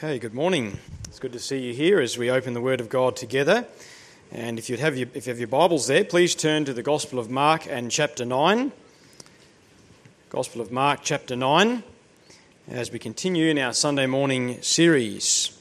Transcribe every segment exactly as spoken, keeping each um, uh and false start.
Okay, good morning. It's good to see you here as we open the Word of God together. And if you have your, if you have your Bibles there, please turn to the Gospel of Mark and chapter nine. Gospel of Mark, chapter nine, as we continue in our Sunday morning series.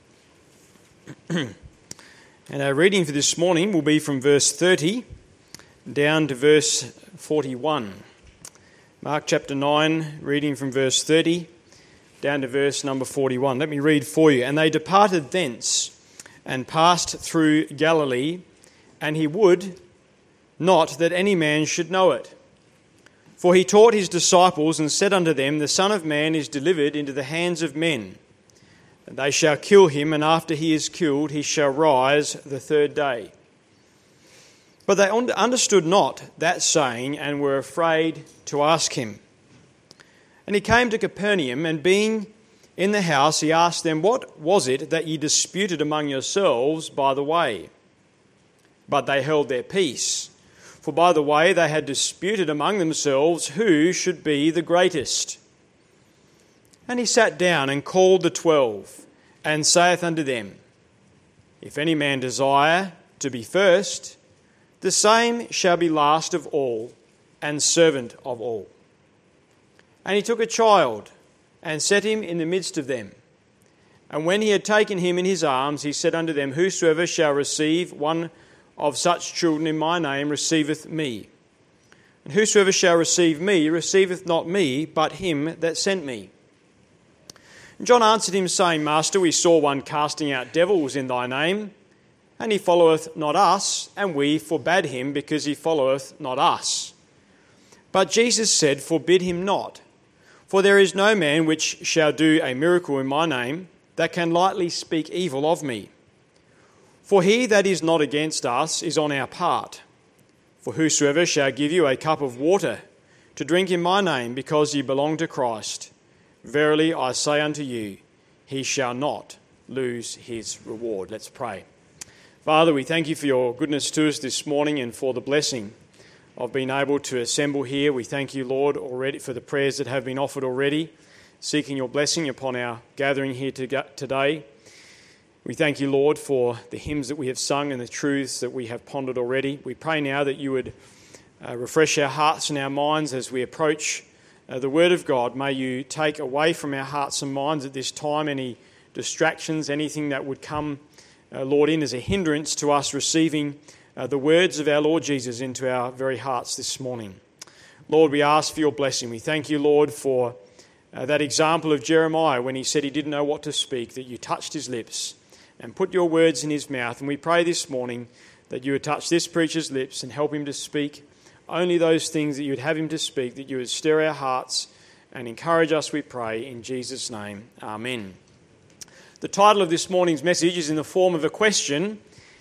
And our reading for this morning will be from verse thirty down to verse forty-one. Mark chapter nine, reading from verse thirty down to verse number forty-one. Let me read for you. And they departed thence and passed through Galilee, and he would not that any man should know it. For he taught his disciples and said unto them, The Son of Man is delivered into the hands of men, and they shall kill him, and after he is killed he shall rise the third day. But they understood not that saying, and were afraid to ask him. And he came to Capernaum, and being in the house, he asked them, What was it that ye disputed among yourselves by the way? But they held their peace. For by the way they had disputed among themselves who should be the greatest. And he sat down and called the twelve, and saith unto them, If any man desire to be first, the same shall be last of all, and servant of all. And he took a child, and set him in the midst of them. And when he had taken him in his arms, he said unto them, Whosoever shall receive one of such children in my name receiveth me. And whosoever shall receive me receiveth not me, but him that sent me. And John answered him, saying, Master, we saw one casting out devils in thy name, and he followeth not us, and we forbade him, because he followeth not us. But Jesus said, Forbid him not. For there is no man which shall do a miracle in my name that can lightly speak evil of me. For he that is not against us is on our part. For whosoever shall give you a cup of water to drink in my name, because ye belong to Christ, verily I say unto you, he shall not lose his reward. Let's pray. Father, we thank you for your goodness to us this morning and for the blessing of being able to assemble here. We thank you, Lord, already for the prayers that have been offered already, seeking your blessing upon our gathering here today. We thank you, Lord, for the hymns that we have sung and the truths that we have pondered already. We pray now that you would uh, refresh our hearts and our minds as we approach uh, the Word of God. May you take away from our hearts and minds at this time any distractions, anything that would come, uh, Lord, in as a hindrance to us receiving Uh, the words of our Lord Jesus into our very hearts this morning. Lord, we ask for your blessing. We thank you, Lord, for uh, that example of Jeremiah when he said he didn't know what to speak, that you touched his lips and put your words in his mouth. And we pray this morning that you would touch this preacher's lips and help him to speak only those things that you would have him to speak, that you would stir our hearts and encourage us, we pray, in Jesus' name. Amen. The title of this morning's message is in the form of a question: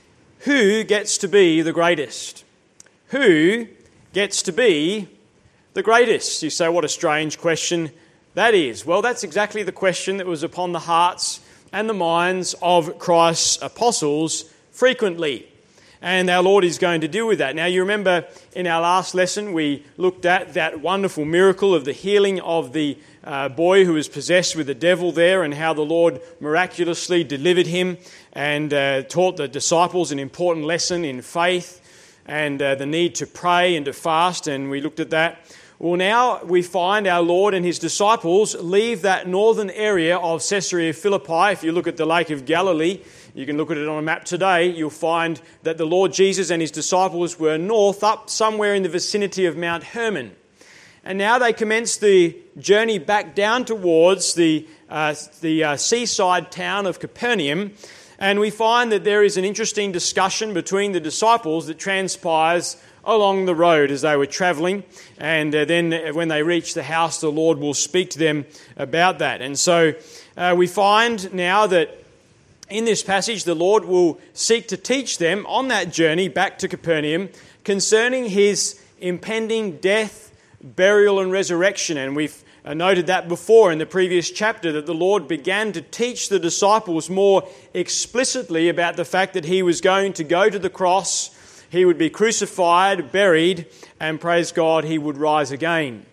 Who gets to be the greatest? Who gets to be the greatest? You say, what a strange question that is. Well, that's exactly the question that was upon the hearts and the minds of Christ's apostles frequently. And our Lord is going to deal with that. Now, you remember in our last lesson, we looked at that wonderful miracle of the healing of the uh, boy who was possessed with the devil there, and how the Lord miraculously delivered him and uh, taught the disciples an important lesson in faith and uh, the need to pray and to fast, and we looked at that. Well, now we find our Lord and his disciples leave that northern area of Caesarea Philippi. If you look at the Lake of Galilee, you can look at it on a map today, you'll find that the Lord Jesus and his disciples were north, up somewhere in the vicinity of Mount Hermon. And now they commence the journey back down towards the, uh, the uh, seaside town of Capernaum. And we find that there is an interesting discussion between the disciples that transpires along the road as they were travelling. And uh, then when they reach the house, the Lord will speak to them about that. And so uh, we find now that in this passage, the Lord will seek to teach them on that journey back to Capernaum concerning his impending death, burial and resurrection. And we've noted that before in the previous chapter, that the Lord began to teach the disciples more explicitly about the fact that he was going to go to the cross, he would be crucified, buried, and praise God, he would rise again.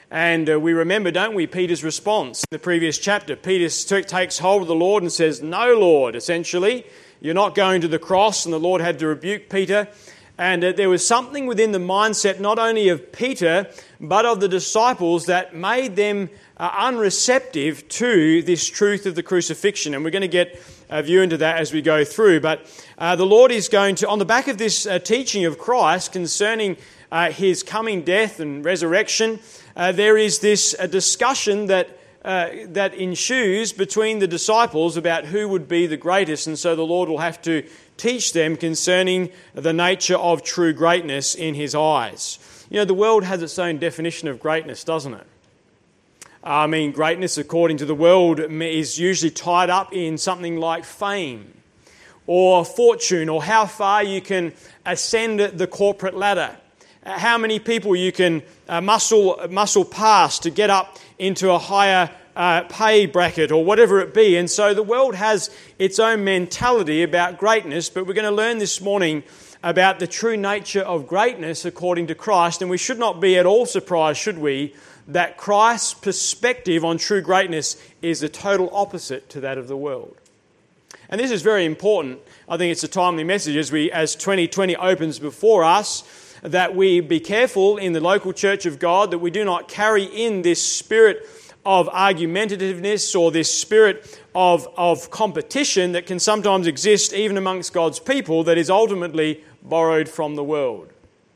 And uh, we remember, don't we, Peter's response in the previous chapter. Peter t- takes hold of the Lord and says, "No, Lord," essentially. "You're not going to the cross." And the Lord had to rebuke Peter. And uh, there was something within the mindset not only of Peter, but of the disciples that made them uh, unreceptive to this truth of the crucifixion. And we're going to get a view into that as we go through. But uh, the Lord is going to, on the back of this uh, teaching of Christ concerning uh, his coming death and resurrection, uh, there is this uh, discussion that uh, that ensues between the disciples about who would be the greatest. And so the Lord will have to teach them concerning the nature of true greatness in his eyes. You know, the world has its own definition of greatness, doesn't it? I mean, greatness, according to the world, is usually tied up in something like fame or fortune, or how far you can ascend the corporate ladder, how many people you can uh, muscle muscle past to get up into a higher uh, pay bracket, or whatever it be. And so the world has its own mentality about greatness, but we're going to learn this morning about the true nature of greatness according to Christ. And we should not be at all surprised, should we, that Christ's perspective on true greatness is the total opposite to that of the world. And this is very important. I think it's a timely message as we, as twenty twenty opens before us, that we be careful in the local church of God that we do not carry in this spirit of argumentativeness or this spirit of, of competition that can sometimes exist even amongst God's people, that is ultimately borrowed from the world.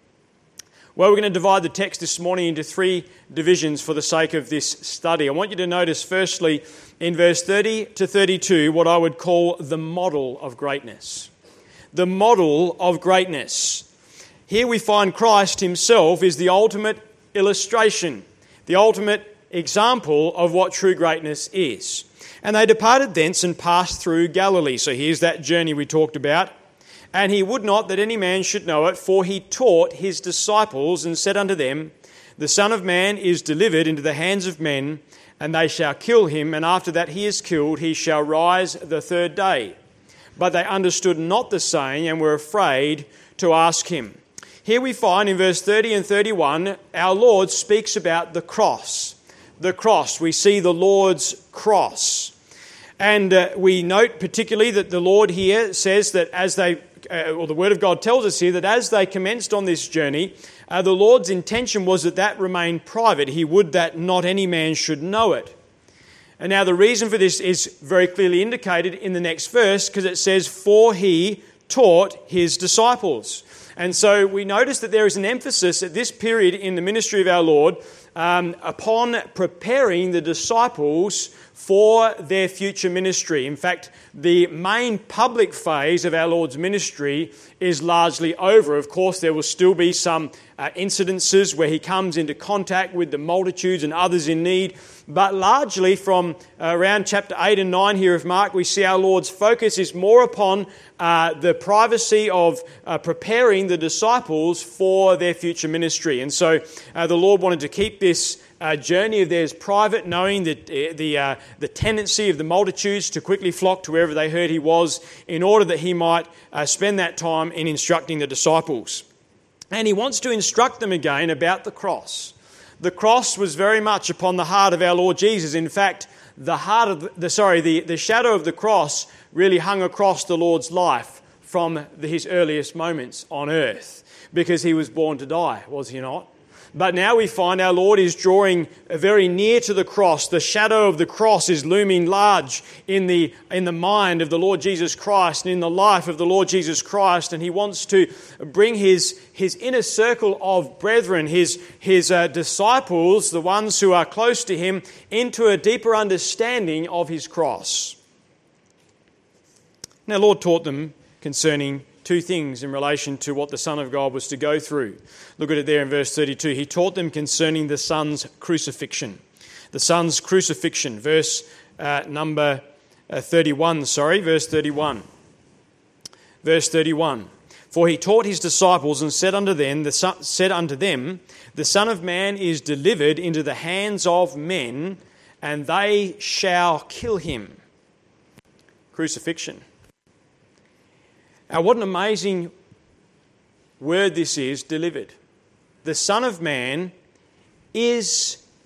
Well, we're going to divide the text this morning into three divisions for the sake of this study. I want you to notice firstly in verse thirty to thirty-two what I would call the model of greatness. The model of greatness. Here we find Christ himself is the ultimate illustration, the ultimate example of what true greatness is. And they departed thence and passed through Galilee. So here's that journey we talked about. And he would not that any man should know it, for he taught his disciples and said unto them, The Son of Man is delivered into the hands of men, and they shall kill him, and after that he is killed, he shall rise the third day. But they understood not the saying, and were afraid to ask him. Here we find in verse thirty and thirty-one, our Lord speaks about the cross. The cross. We see the Lord's cross. And uh, we note particularly that the Lord here says that as they, uh, or the Word of God tells us here, that as they commenced on this journey, uh, the Lord's intention was that that remained private. He would that not any man should know it. And now the reason for this is very clearly indicated in the next verse, because it says, For he taught his disciples. And so we notice that there is an emphasis at this period in the ministry of our Lord um, upon preparing the disciples for their future ministry. In fact, the main public phase of our Lord's ministry is largely over. Of course, there will still be some uh, incidences where he comes into contact with the multitudes and others in need. But largely from uh, around chapter eight and nine here of Mark, we see our Lord's focus is more upon uh, the privacy of uh, preparing the disciples for their future ministry. And so uh, the Lord wanted to keep this uh, journey of theirs private, knowing that uh, the, uh, the tendency of the multitudes to quickly flock to wherever they heard he was, in order that he might uh, spend that time in instructing the disciples. And he wants to instruct them again about the cross. The cross was very much upon the heart of our Lord Jesus. In fact, the heart of the sorry, the, the shadow of the cross really hung across the Lord's life from the, his earliest moments on earth, because he was born to die, was he not? But now we find our Lord is drawing very near to the cross. The shadow of the cross is looming large in the in the mind of the Lord Jesus Christ and in the life of the Lord Jesus Christ. And he wants to bring his, his inner circle of brethren, his, his uh, disciples, the ones who are close to him, into a deeper understanding of his cross. Now, the Lord taught them concerning two things in relation to what the Son of God was to go through. Look at it there in verse thirty-two. He taught them concerning the Son's crucifixion. The Son's crucifixion. Verse uh, number uh, thirty-one, sorry, verse thirty-one. Verse thirty-one. For he taught his disciples and said unto them, the son, said unto them, The Son of Man is delivered into the hands of men, and they shall kill him. Crucifixion. Now, what an amazing word this is, delivered. The Son of Man is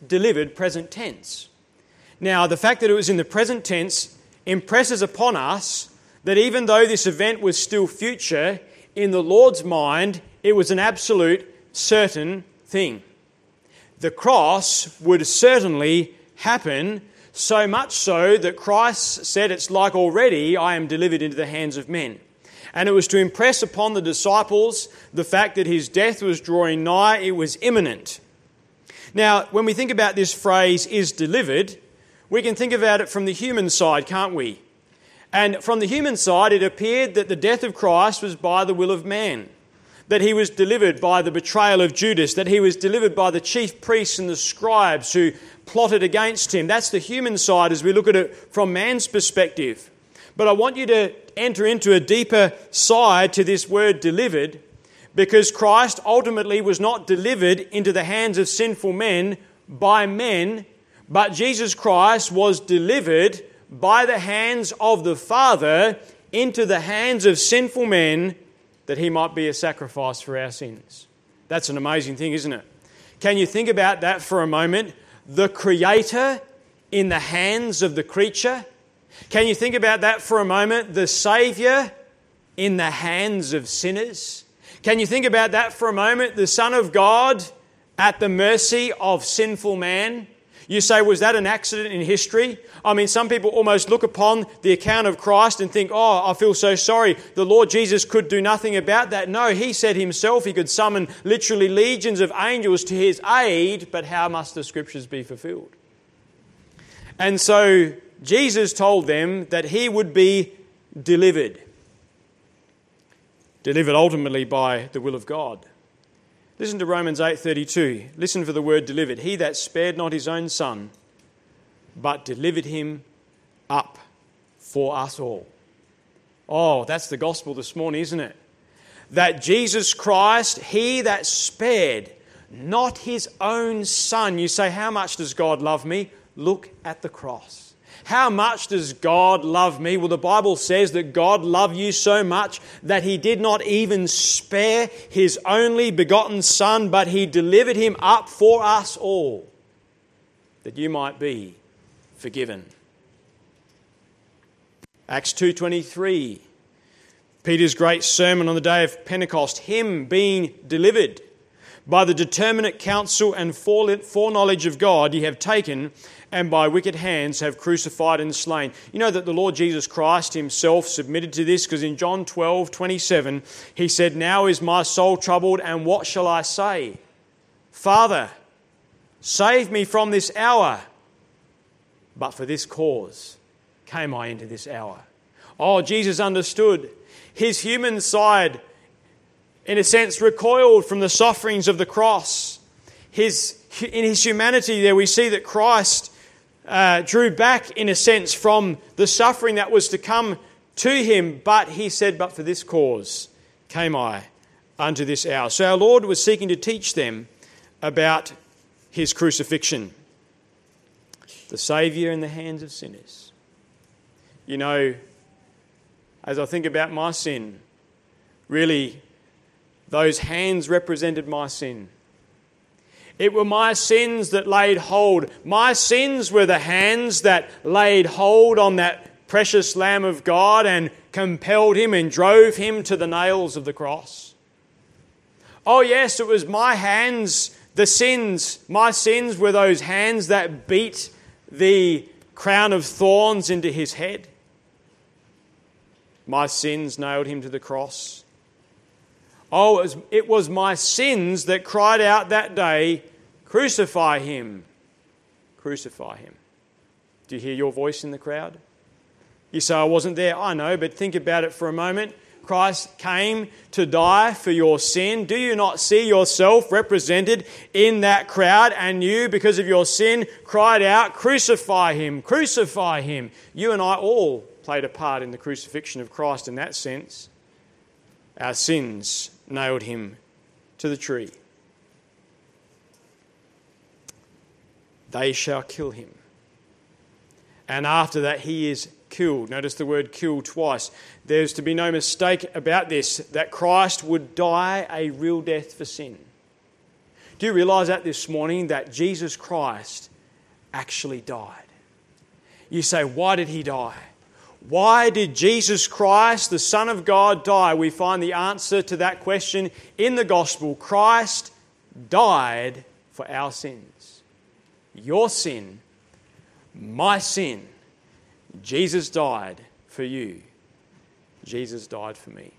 delivered present tense. Now, the fact that it was in the present tense impresses upon us that even though this event was still future, in the Lord's mind, it was an absolute certain thing. The cross would certainly happen, so much so that Christ said, it's like already I am delivered into the hands of men. And it was to impress upon the disciples the fact that his death was drawing nigh, it was imminent. Now, when we think about this phrase, is delivered, we can think about it from the human side, can't we? And from the human side, it appeared that the death of Christ was by the will of man, that he was delivered by the betrayal of Judas, that he was delivered by the chief priests and the scribes who plotted against him. That's the human side as we look at it from man's perspective. But I want you to enter into a deeper side to this word delivered, because Christ ultimately was not delivered into the hands of sinful men by men, but Jesus Christ was delivered by the hands of the Father into the hands of sinful men, that he might be a sacrifice for our sins. That's an amazing thing, isn't it? Can you think about that for a moment? The Creator in the hands of the creature. Can you think about that for a moment? The Saviour in the hands of sinners. Can you think about that for a moment? The Son of God at the mercy of sinful man. You say, was that an accident in history? I mean, some people almost look upon the account of Christ and think, oh, I feel so sorry. The Lord Jesus could do nothing about that. No, he said himself he could summon literally legions of angels to his aid, but how must the Scriptures be fulfilled? And so Jesus told them that he would be delivered. Delivered ultimately by the will of God. Listen to Romans eight thirty-two. Listen for the word delivered. He that spared not his own son, but delivered him up for us all. Oh, that's the gospel this morning, isn't it? That Jesus Christ, he that spared not his own son. You say, how much does God love me? Look at the cross. How much does God love me? Well, the Bible says that God loved you so much that he did not even spare his only begotten Son, but he delivered him up for us all, that you might be forgiven. Acts two twenty-three, Peter's great sermon on the day of Pentecost, him being delivered by the determinate counsel and foreknowledge of God, ye have taken, and by wicked hands have crucified and slain. You know that the Lord Jesus Christ himself submitted to this, because in John twelve twenty-seven, he said, now is my soul troubled, and what shall I say? Father, save me from this hour. But for this cause came I into this hour. Oh, Jesus understood. His human side, in a sense, recoiled from the sufferings of the cross. His, in his humanity there we see that Christ uh, drew back, in a sense, from the suffering that was to come to him. But he said, but for this cause came I unto this hour. So our Lord was seeking to teach them about his crucifixion. The Saviour in the hands of sinners. You know, as I think about my sin, really, those hands represented my sin. It were my sins that laid hold. My sins were the hands that laid hold on that precious Lamb of God and compelled him and drove him to the nails of the cross. Oh yes, it was my hands, the sins. My sins were those hands that beat the crown of thorns into his head. My sins nailed him to the cross. Oh, it was, it was my sins that cried out that day, crucify him, crucify him. Do you hear your voice in the crowd? You say, I wasn't there. I know, but think about it for a moment. Christ came to die for your sin. Do you not see yourself represented in that crowd? And you, because of your sin, cried out, crucify him, crucify him. You and I all played a part in the crucifixion of Christ in that sense. Our sins nailed him to the tree. They shall kill him. And after that he is killed. Notice the word kill twice. There's to be no mistake about this, that Christ would die a real death for sin. Do you realise that this morning, that Jesus Christ actually died? You say, why did he die? Why did Jesus Christ, the Son of God, die? We find the answer to that question in the Gospel. Christ died for our sins. Your sin, my sin. Jesus died for you. Jesus died for me.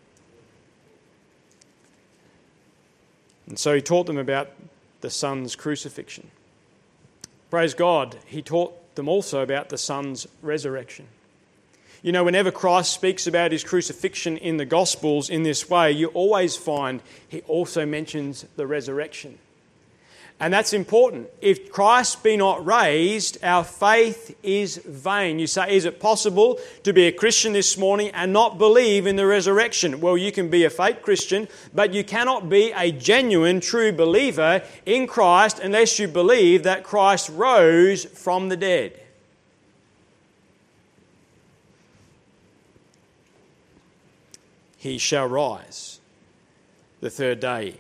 And so he taught them about the Son's crucifixion. Praise God, he taught them also about the Son's resurrection. You know, whenever Christ speaks about his crucifixion in the Gospels in this way, you always find he also mentions the resurrection. And that's important. If Christ be not raised, our faith is vain. You say, is it possible to be a Christian this morning and not believe in the resurrection? Well, you can be a fake Christian, but you cannot be a genuine, true believer in Christ unless you believe that Christ rose from the dead. He shall rise the third day.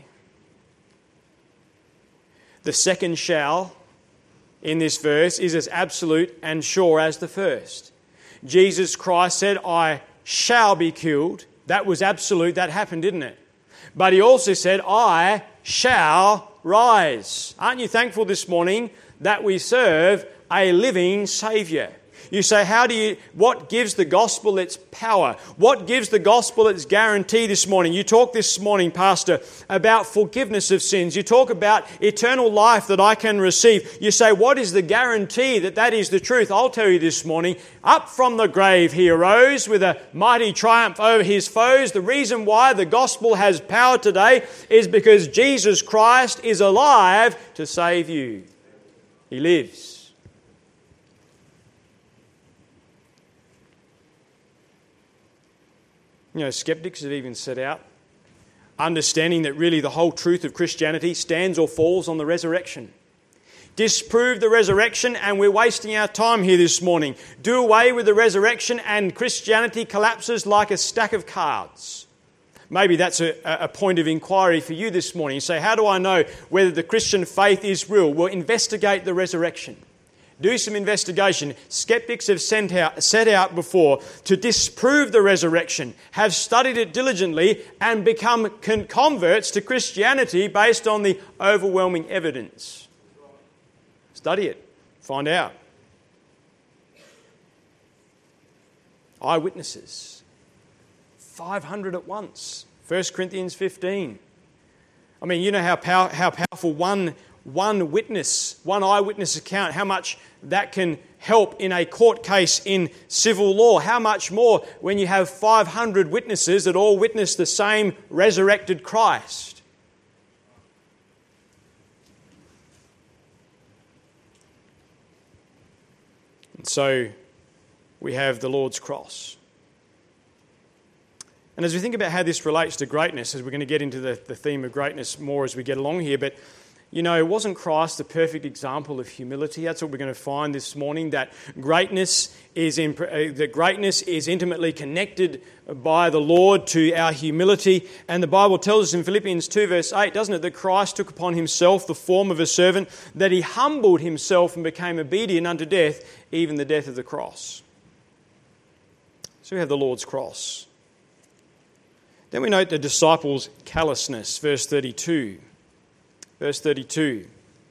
The second shall in this verse is as absolute and sure as the first. Jesus Christ said, I shall be killed. That was absolute. That happened, didn't it? But he also said, I shall rise. Aren't you thankful this morning that we serve a living Saviour? You say, how do you, what gives the gospel its power? What gives the gospel its guarantee this morning? You talk this morning, Pastor, about forgiveness of sins. You talk about eternal life that I can receive. You say, what is the guarantee that that is the truth? I'll tell you this morning, up from the grave he arose with a mighty triumph over his foes. The reason why the gospel has power today is because Jesus Christ is alive to save you. He lives. You know, skeptics have even set out, understanding that really the whole truth of Christianity stands or falls on the resurrection. Disprove the resurrection and we're wasting our time here this morning. Do away with the resurrection and Christianity collapses like a stack of cards. Maybe that's a, a point of inquiry for you this morning. You say, how do I know whether the Christian faith is real? Well, investigate the resurrection. Do some investigation. Skeptics have sent out, set out before to disprove the resurrection, have studied it diligently and become con- converts to Christianity based on the overwhelming evidence. Study it. Find out. Eyewitnesses. five hundred at once. First Corinthians fifteen. I mean, you know how, pow- how powerful one One witness, one eyewitness account, how much that can help in a court case in civil law. How much more when you have five hundred witnesses that all witness the same resurrected Christ. And so we have the Lord's cross. And as we think about how this relates to greatness, as we're going to get into the, the theme of greatness more as we get along here, but you know, wasn't Christ the perfect example of humility? That's what we're going to find this morning, that greatness is in, uh, that greatness is intimately connected by the Lord to our humility. And the Bible tells us in Philippians two verse eight, doesn't it, that Christ took upon himself the form of a servant, that he humbled himself and became obedient unto death, even the death of the cross. So we have the Lord's cross. Then we note the disciples' callousness, verse thirty-two. Verse thirty-two.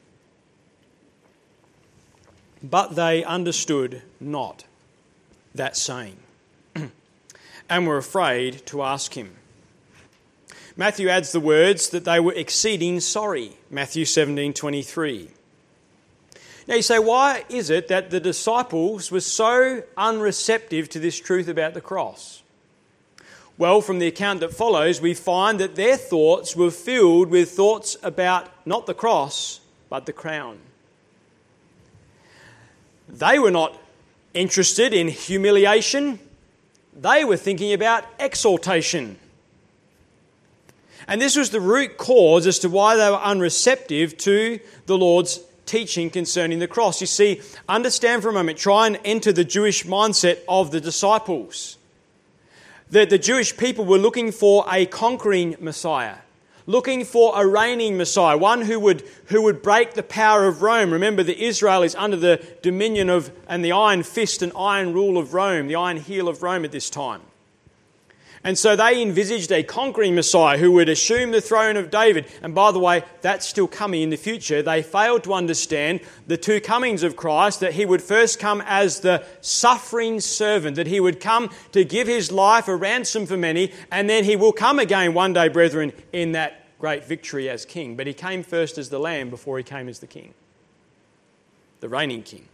But they understood not that saying, and were afraid to ask him. Matthew adds the words that they were exceeding sorry. Matthew seventeen twenty-three. Now you say, why is it that the disciples were so unreceptive to this truth about the cross? Well, from the account that follows, we find that their thoughts were filled with thoughts about not the cross, but the crown. They were not interested in humiliation. They were thinking about exaltation. And this was the root cause as to why they were unreceptive to the Lord's teaching concerning the cross. You see, understand for a moment, try and enter the Jewish mindset of the disciples. The, the Jewish people were looking for a conquering Messiah, looking for a reigning Messiah, one who would, who would break the power of Rome. Remember that Israel is under the dominion of and the iron fist and iron rule of Rome, the iron heel of Rome at this time. And so they envisaged a conquering Messiah who would assume the throne of David. And by the way, that's still coming in the future. They failed to understand the two comings of Christ, that he would first come as the suffering servant, that he would come to give his life a ransom for many, and then he will come again one day, brethren, in that great victory as king. But he came first as the lamb before he came as the king, the reigning king.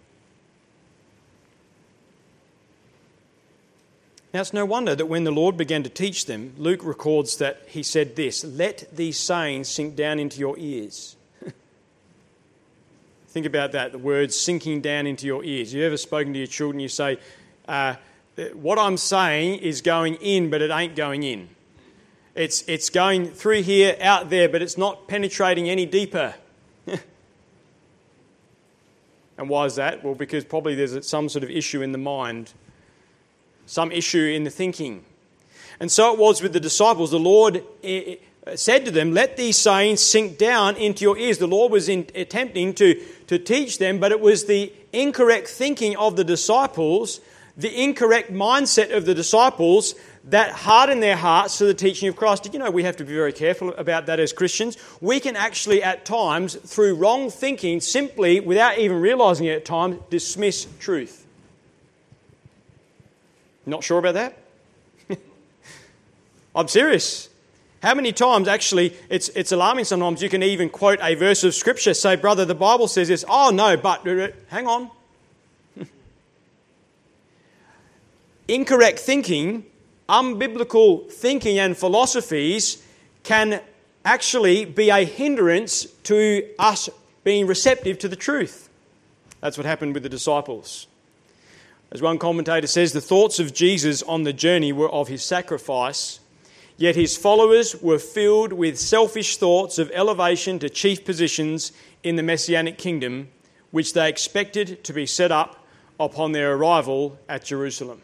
Now, it's no wonder that when the Lord began to teach them, Luke records that he said this, "Let these sayings sink down into your ears." Think about that, the words sinking down into your ears. You ever spoken to your children, you say, uh, what I'm saying is going in, but it ain't going in. It's, it's going through here, out there, but it's not penetrating any deeper. And why is that? Well, because probably there's some sort of issue in the mind, some issue in the thinking. And so it was with the disciples. The Lord said to them, "Let these sayings sink down into your ears." The Lord was in, attempting to, to teach them, but it was the incorrect thinking of the disciples, the incorrect mindset of the disciples that hardened their hearts to the teaching of Christ. Did you know we have to be very careful about that as Christians? We can actually at times, through wrong thinking, simply, without even realising it at times, dismiss truth. Not sure about that? I'm serious. How many times, actually, it's it's alarming sometimes, you can even quote a verse of Scripture, say, "Brother, the Bible says this." "Oh, no, but..." Hang on. Incorrect thinking, unbiblical thinking and philosophies can actually be a hindrance to us being receptive to the truth. That's what happened with the disciples. As one commentator says, the thoughts of Jesus on the journey were of his sacrifice, yet his followers were filled with selfish thoughts of elevation to chief positions in the Messianic kingdom, which they expected to be set up upon their arrival at Jerusalem.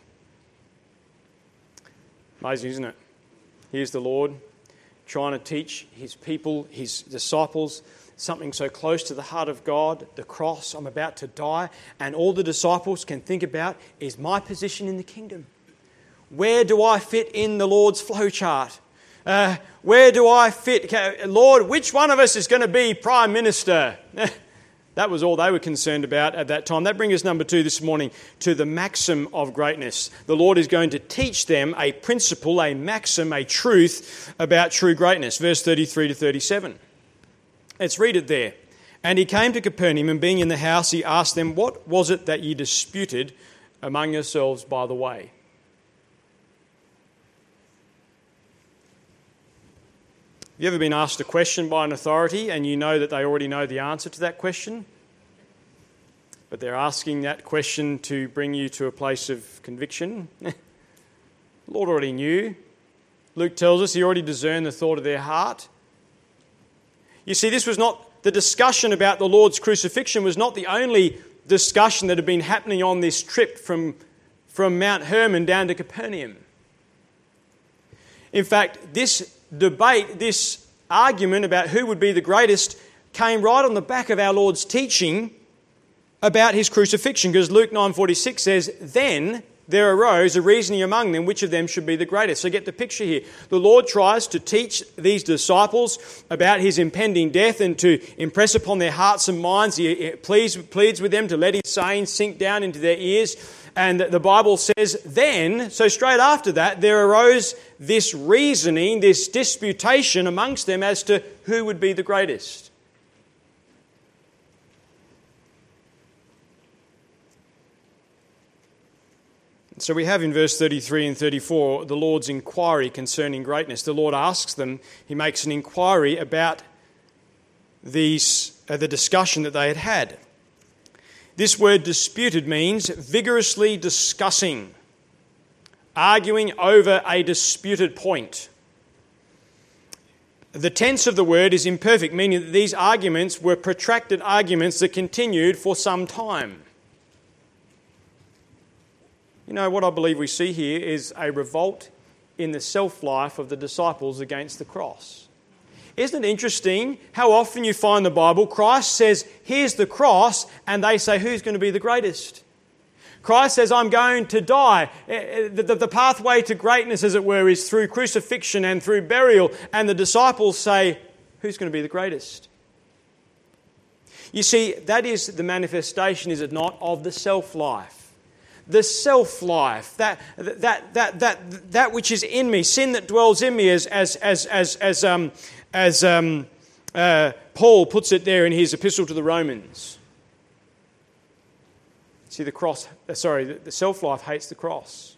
Amazing, isn't it? Here's the Lord trying to teach his people, his disciples, something so close to the heart of God, the cross, I'm about to die, and all the disciples can think about is my position in the kingdom. Where do I fit in the Lord's flowchart? Uh, where do I fit? Lord, which one of us is going to be Prime Minister? That was all they were concerned about at that time. That brings us, number two, this morning, to the maxim of greatness. The Lord is going to teach them a principle, a maxim, a truth about true greatness. Verse thirty-three to thirty-seven. Let's read it there. "And he came to Capernaum, and being in the house, he asked them, 'What was it that ye disputed among yourselves by the way?'" Have you ever been asked a question by an authority and you know that they already know the answer to that question? But they're asking that question to bring you to a place of conviction? The Lord already knew. Luke tells us he already discerned the thought of their heart. You see, this was not, the discussion about the Lord's crucifixion was not the only discussion that had been happening on this trip from, from Mount Hermon down to Capernaum. In fact, this debate, this argument about who would be the greatest came right on the back of our Lord's teaching about his crucifixion, because Luke nine forty-six says, "Then there arose a reasoning among them which of them should be the greatest." So get the picture here. The Lord tries to teach these disciples about his impending death and to impress upon their hearts and minds. He pleads, pleads with them to let his sayings sink down into their ears. And the Bible says, then, so straight after that, there arose this reasoning, this disputation amongst them as to who would be the greatest. So we have in verse thirty-three and thirty-four the Lord's inquiry concerning greatness. The Lord asks them, he makes an inquiry about these, uh, the discussion that they had had. This word disputed means vigorously discussing, arguing over a disputed point. The tense of the word is imperfect, meaning that these arguments were protracted arguments that continued for some time. You know, what I believe we see here is a revolt in the self-life of the disciples against the cross. Isn't it interesting how often you find the Bible, Christ says, here's the cross, and they say, who's going to be the greatest? Christ says, I'm going to die. The, the, the pathway to greatness, as it were, is through crucifixion and through burial. And the disciples say, who's going to be the greatest? You see, that is the manifestation, is it not, of the self-life. The self-life, that that that that that which is in me, sin that dwells in me, as as as as as um as um uh, Paul puts it there in his epistle to the Romans. See, the cross. Uh, sorry, the, the self-life hates the cross.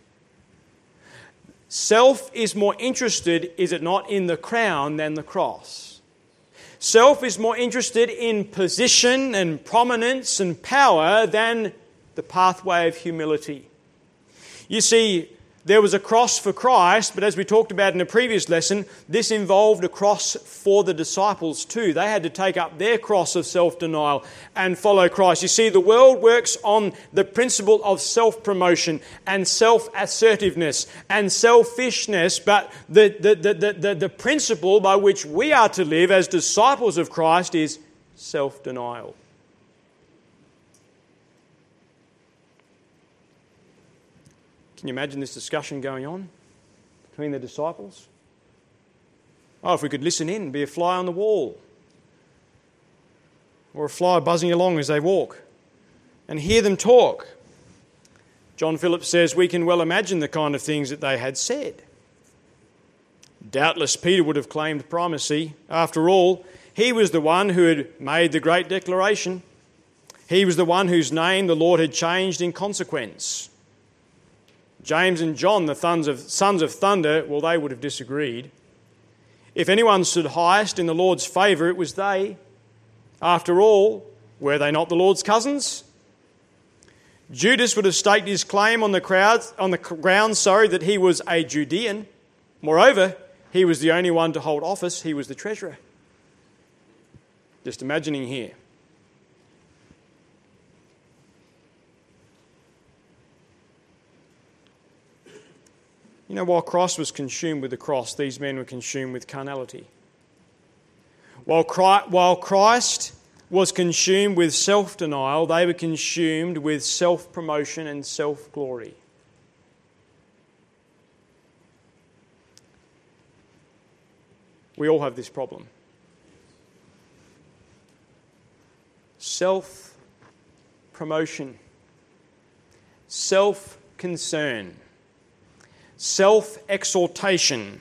Self is more interested, is it not, in the crown than the cross. Self is more interested in position and prominence and power than the pathway of humility. You see, there was a cross for Christ, but as we talked about in a previous lesson, this involved a cross for the disciples too. They had to take up their cross of self-denial and follow Christ. You see, the world works on the principle of self-promotion and self-assertiveness and selfishness, but the, the, the, the, the, the principle by which we are to live as disciples of Christ is self-denial. Can you imagine this discussion going on between the disciples? Oh, if we could listen in and be a fly on the wall, or a fly buzzing along as they walk, and hear them talk. John Phillips says we can well imagine the kind of things that they had said. Doubtless Peter would have claimed primacy. After all, he was the one who had made the great declaration. He was the one whose name the Lord had changed in consequence. James and John, the sons of, sons of thunder, well, they would have disagreed. If anyone stood highest in the Lord's favour, it was they. After all, were they not the Lord's cousins? Judas would have staked his claim on the crowd, on the ground, sorry, that he was a Judean. Moreover, he was the only one to hold office. He was the treasurer. Just imagining here. You know, while Christ was consumed with the cross, these men were consumed with carnality. While Christ was consumed with self-denial, they were consumed with self-promotion and self-glory. We all have this problem. Self-promotion, self-concern, self-exaltation,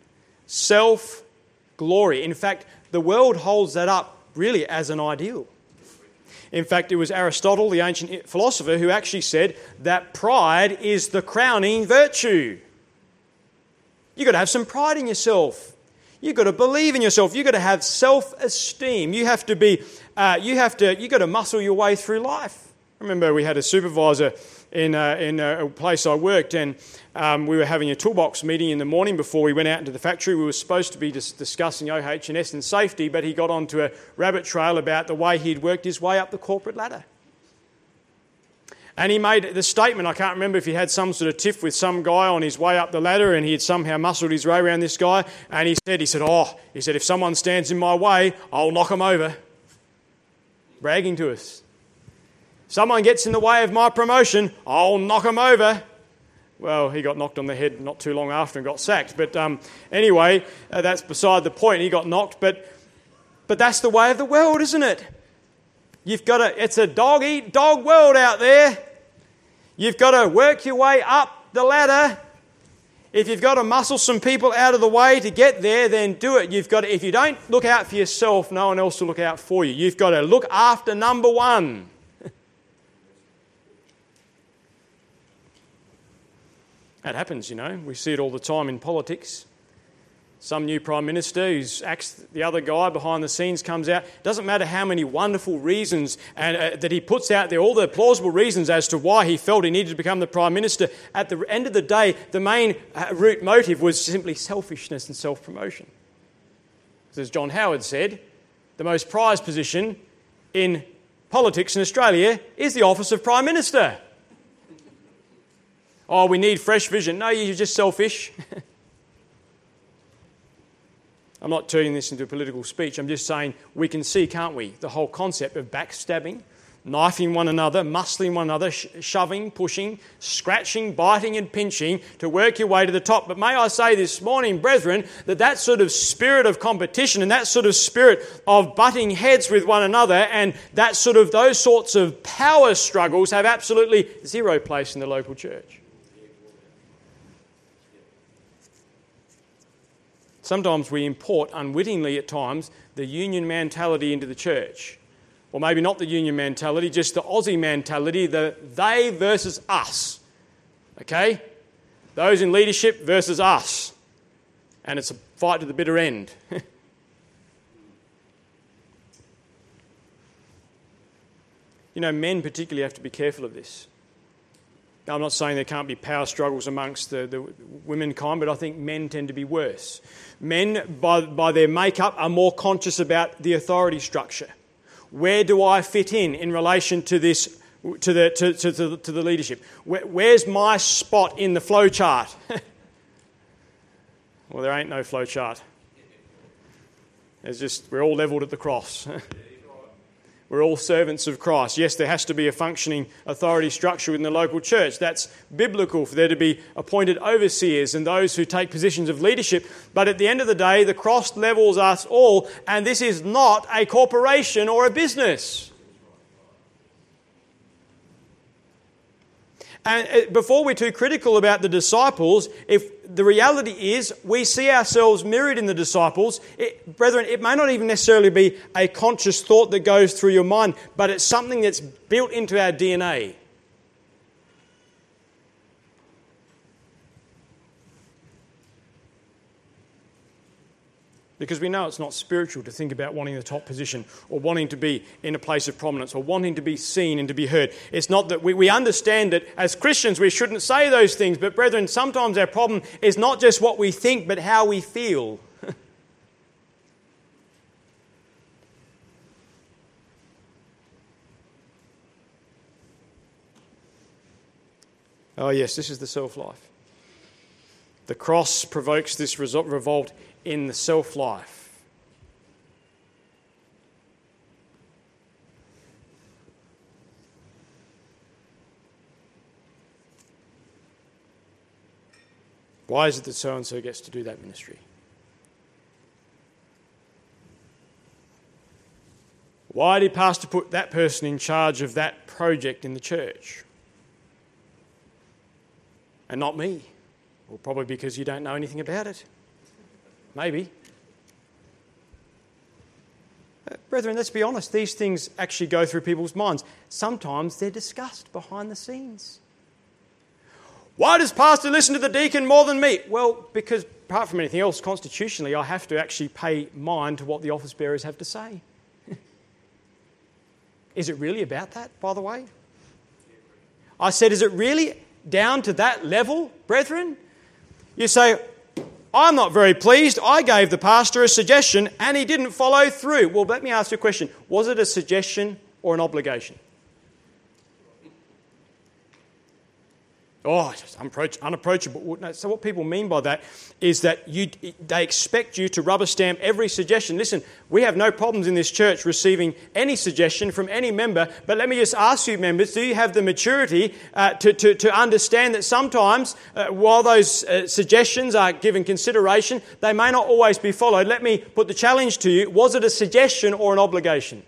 self-glory. In fact, the world holds that up really as an ideal. In fact, it was Aristotle, the ancient philosopher, who actually said that pride is the crowning virtue. You've got to have some pride in yourself. You've got to believe in yourself. You've got to have self-esteem. You have to be, uh, you have to, you've got to muscle your way through life. I remember we had a supervisor in uh, in a place I worked, and um, we were having a toolbox meeting in the morning before we went out into the factory. We were supposed to be dis- discussing O H and S and safety, but he got onto a rabbit trail about the way he'd worked his way up the corporate ladder. And he made the statement, I can't remember if he had some sort of tiff with some guy on his way up the ladder, and he had somehow muscled his way around this guy, and he said, he said, oh, he said, if someone stands in my way, I'll knock him over. Bragging to us. Someone gets in the way of my promotion, I'll knock him over. Well, he got knocked on the head not too long after and got sacked. But um, anyway, uh, that's beside the point. He got knocked. But but that's the way of the world, isn't it? You've got to, it's a dog-eat-dog world out there. You've got to work your way up the ladder. If you've got to muscle some people out of the way to get there, then do it. You've got to, if you don't look out for yourself, no one else will look out for you. You've got to look after number one. That happens, you know. We see it all the time in politics. Some new Prime Minister who's acts the other guy behind the scenes comes out. Doesn't matter how many wonderful reasons and uh, that he puts out there, all the plausible reasons as to why he felt he needed to become the Prime Minister. At the end of the day, the main uh, root motive was simply selfishness and self-promotion. As John Howard said, the most prized position in politics in Australia is the office of Prime Minister. Oh, we need fresh vision. No, you're just selfish. I I'm not turning this into a political speech. I'm just saying we can see, can't we, the whole concept of backstabbing, knifing one another, muscling one another, sh- shoving, pushing, scratching, biting and pinching to work your way to the top. But may I say this morning, brethren, that that sort of spirit of competition and that sort of spirit of butting heads with one another and that sort of those sorts of power struggles have absolutely zero place in the local church. Sometimes we import unwittingly at times the union mentality into the church. Or maybe not the union mentality, just the Aussie mentality, the they versus us. Okay? Those in leadership versus us. And it's a fight to the bitter end. You know, men particularly have to be careful of this. Now, I'm not saying there can't be power struggles amongst the, the womenkind, but I think men tend to be worse. Men, by, by their makeup, are more conscious about the authority structure. Where do I fit in in relation to this, to the to to, to, the, to the leadership? Where, where's my spot in the flow chart? Well, there ain't no flow chart. There's just we're all levelled at the cross. We're all servants of Christ. Yes, there has to be a functioning authority structure within the local church. That's biblical for there to be appointed overseers and those who take positions of leadership. But at the end of the day, the cross levels us all, and this is not a corporation or a business. And before we're too critical about the disciples, if the reality is we see ourselves mirrored in the disciples, it, brethren, it may not even necessarily be a conscious thought that goes through your mind, but it's something that's built into our D N A. Because we know it's not spiritual to think about wanting the top position or wanting to be in a place of prominence or wanting to be seen and to be heard. It's not that we, we understand that as Christians we shouldn't say those things, but brethren, sometimes our problem is not just what we think but how we feel. Oh yes, this is the self-life. The cross provokes this revolt in the self-life. Why is it that so-and-so gets to do that ministry? Why did Pastor put that person in charge of that project in the church? And not me? Well, probably because you don't know anything about it. Maybe. Uh, brethren, let's be honest. These things actually go through people's minds. Sometimes they're discussed behind the scenes. Why does Pastor listen to the deacon more than me? Well, because apart from anything else, constitutionally, I have to actually pay mind to what the office bearers have to say. Is it really about that, by the way? I said, is it really down to that level, brethren? You say, I'm not very pleased. I gave the pastor a suggestion and he didn't follow through. Well, let me ask you a question. Was it a suggestion or an obligation? Oh, it's unapproachable. So what people mean by that is that you, they expect you to rubber stamp every suggestion. Listen, we have no problems in this church receiving any suggestion from any member, but let me just ask you members, do you have the maturity uh, to, to, to understand that sometimes uh, while those uh, suggestions are given consideration, they may not always be followed? Let me put the challenge to you. Was it a suggestion or an obligation?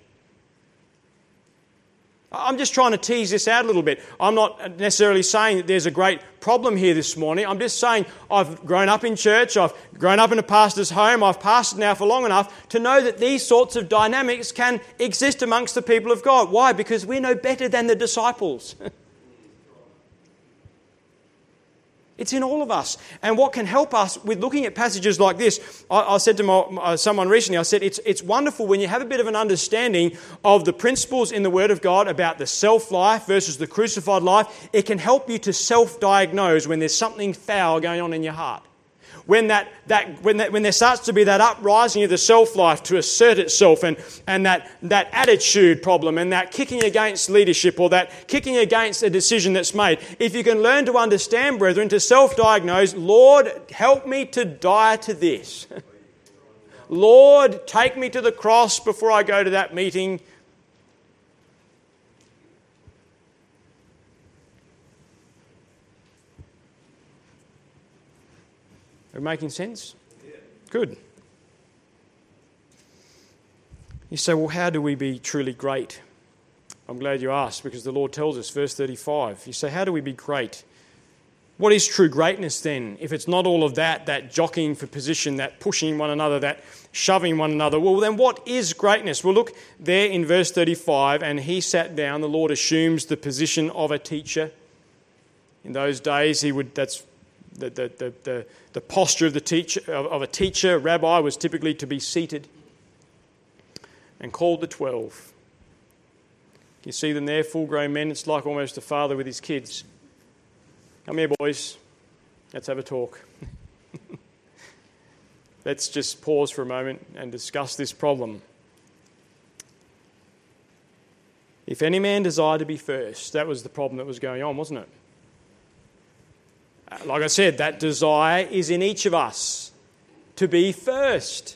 I'm just trying to tease this out a little bit. I'm not necessarily saying that there's a great problem here this morning. I'm just saying I've grown up in church, I've grown up in a pastor's home, I've pastored now for long enough to know that these sorts of dynamics can exist amongst the people of God. Why? Because we're no better than the disciples. It's in all of us. And what can help us with looking at passages like this, I, I said to my, uh, someone recently, I said, it's, it's wonderful when you have a bit of an understanding of the principles in the Word of God about the self-life versus the crucified life. It can help you to self-diagnose when there's something foul going on in your heart. When that, that when that when there starts to be that uprising of the self-life to assert itself and, and that, that attitude problem and that kicking against leadership or that kicking against a decision that's made. If you can learn to understand, brethren, to self-diagnose, Lord, help me to die to this. Lord, take me to the cross before I go to that meeting. Are we making sense? Yeah. Good. You say, well, how do we be truly great? I'm glad you asked, because the Lord tells us, verse thirty-five. You say, how do we be great? What is true greatness then? If it's not all of that, that jockeying for position, that pushing one another, that shoving one another, well, then what is greatness? Well, look there in verse thirty-five, and he sat down. The Lord assumes the position of a teacher. In those days, he would, that's the, the, the, the, the posture of, the teacher, of, of a teacher, a rabbi, was typically to be seated, and called the twelve. You see them there, full-grown men. It's like almost a father with his kids. Come here, boys. Let's have a talk. Let's just pause for a moment and discuss this problem. If any man desire to be first, that was the problem that was going on, wasn't it? Like I said, that desire is in each of us to be first.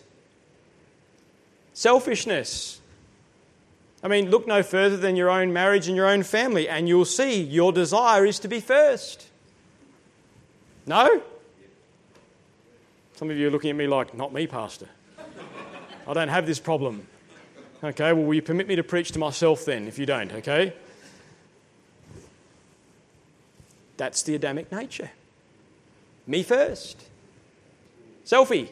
Selfishness. I mean, look no further than your own marriage and your own family, and you'll see your desire is to be first. No? Some of you are looking at me like, not me, Pastor. I don't have this problem. Okay, well, will you permit me to preach to myself then, if you don't, okay? That's the Adamic nature. Me first. Selfie.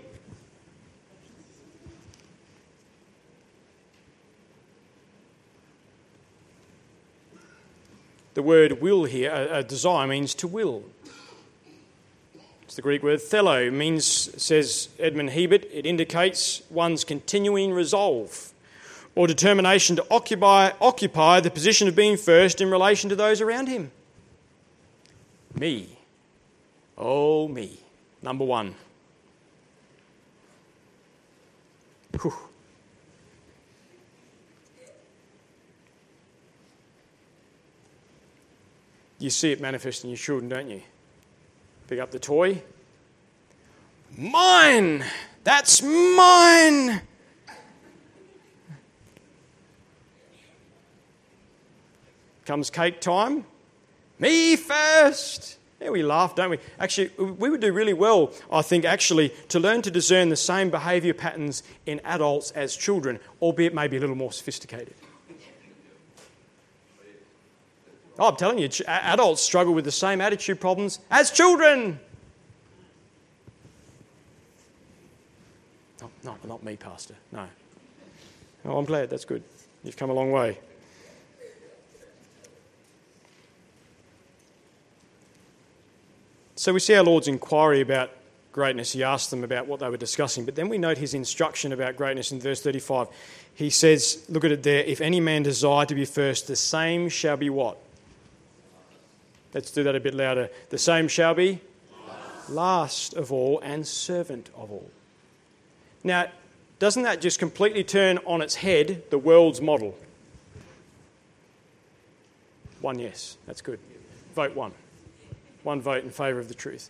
The word will here, a, a desire, means to will. It's the Greek word thelo, means, says Edmund Hebert, it indicates one's continuing resolve or determination to occupy, occupy the position of being first in relation to those around him. Me. Oh, me. Number one. Whew. You see it manifest in your children, don't you? Pick up the toy. Mine! That's mine! Comes cake time. Me first! Yeah, we laugh, don't we? Actually, we would do really well, I think, actually, to learn to discern the same behaviour patterns in adults as children, albeit maybe a little more sophisticated. Oh, I'm telling you, adults struggle with the same attitude problems as children. No, no, not me, Pastor. No. Oh, I'm glad. That's good. You've come a long way. So we see our Lord's inquiry about greatness. He asked them about what they were discussing, but then we note his instruction about greatness in verse thirty-five. He says, look at it there, if any man desire to be first, the same shall be what? Let's do that a bit louder. The same shall be last. last of all and servant of all. Now, doesn't that just completely turn on its head the world's model? One yes, that's good. Vote one. One vote in favour of the truth.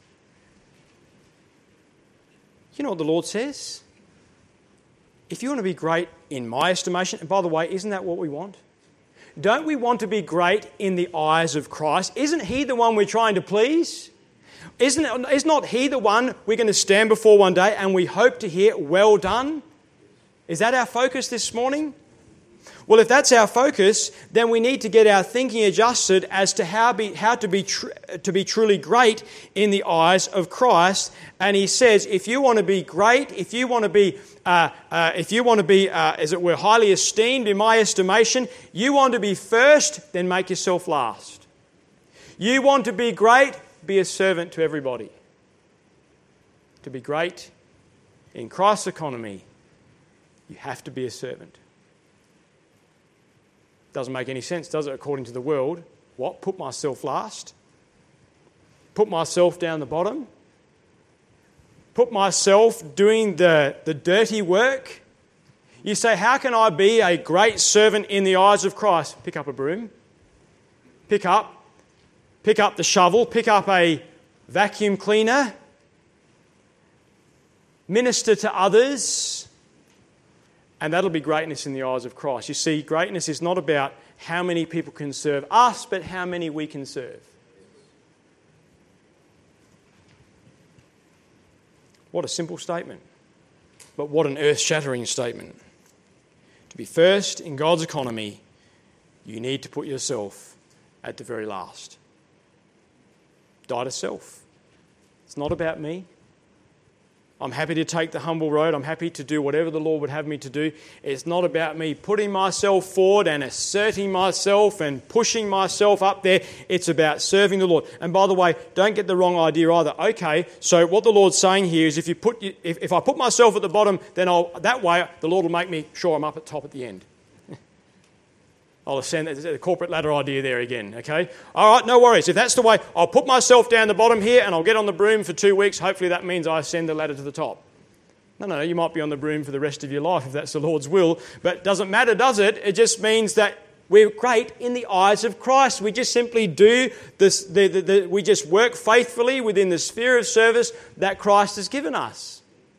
You know what the Lord says? If you want to be great in my estimation, and by the way, isn't that what we want? Don't we want to be great in the eyes of Christ? Isn't he the one we're trying to please? Isn't it, is not he the one we're going to stand before one day and we hope to hear, well done? Is that our focus this morning? Well, if that's our focus, then we need to get our thinking adjusted as to how, be, how to, be tr- to be truly great in the eyes of Christ. And he says, if you want to be great, if you want to be, uh, uh, if you want to be, uh, as it were, highly esteemed in my estimation, you want to be first, then make yourself last. You want to be great, be a servant to everybody. To be great in Christ's economy, you have to be a servant. Doesn't make any sense, does it, according to the world? What? Put myself last? Put myself down the bottom? Put myself doing the, the dirty work? You say, how can I be a great servant in the eyes of Christ? Pick up a broom. Pick up. Pick up the shovel. Pick up a vacuum cleaner. Minister to others. And that'll be greatness in the eyes of Christ. You see, greatness is not about how many people can serve us, but how many we can serve. What a simple statement. But what an earth-shattering statement. To be first in God's economy, you need to put yourself at the very last. Die to self. It's not about me. I'm happy to take the humble road. I'm happy to do whatever the Lord would have me to do. It's not about me putting myself forward and asserting myself and pushing myself up there. It's about serving the Lord. And by the way, don't get the wrong idea either. Okay, so what the Lord's saying here is if you put if, if I put myself at the bottom, then I'll, that way the Lord will make me sure I'm up at top at the end. I'll ascend the corporate ladder idea there again, okay? All right, no worries. If that's the way, I'll put myself down the bottom here and I'll get on the broom for two weeks. Hopefully that means I ascend the ladder to the top. No, no, you might be on the broom for the rest of your life if that's the Lord's will. But it doesn't matter, does it? It just means that we're great in the eyes of Christ. We just simply do this, the, the, the, we just work faithfully within the sphere of service that Christ has given us.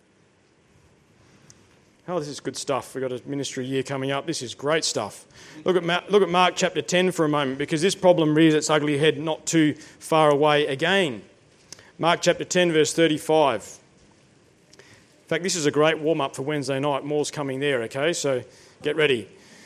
Oh, this is good stuff. We've got a ministry year coming up. This is great stuff. Look at Mark, look at Mark chapter ten for a moment, because this problem rears its ugly head not too far away again. Mark chapter ten, verse thirty-five. In fact, this is a great warm-up for Wednesday night. More's coming there, okay? So get ready.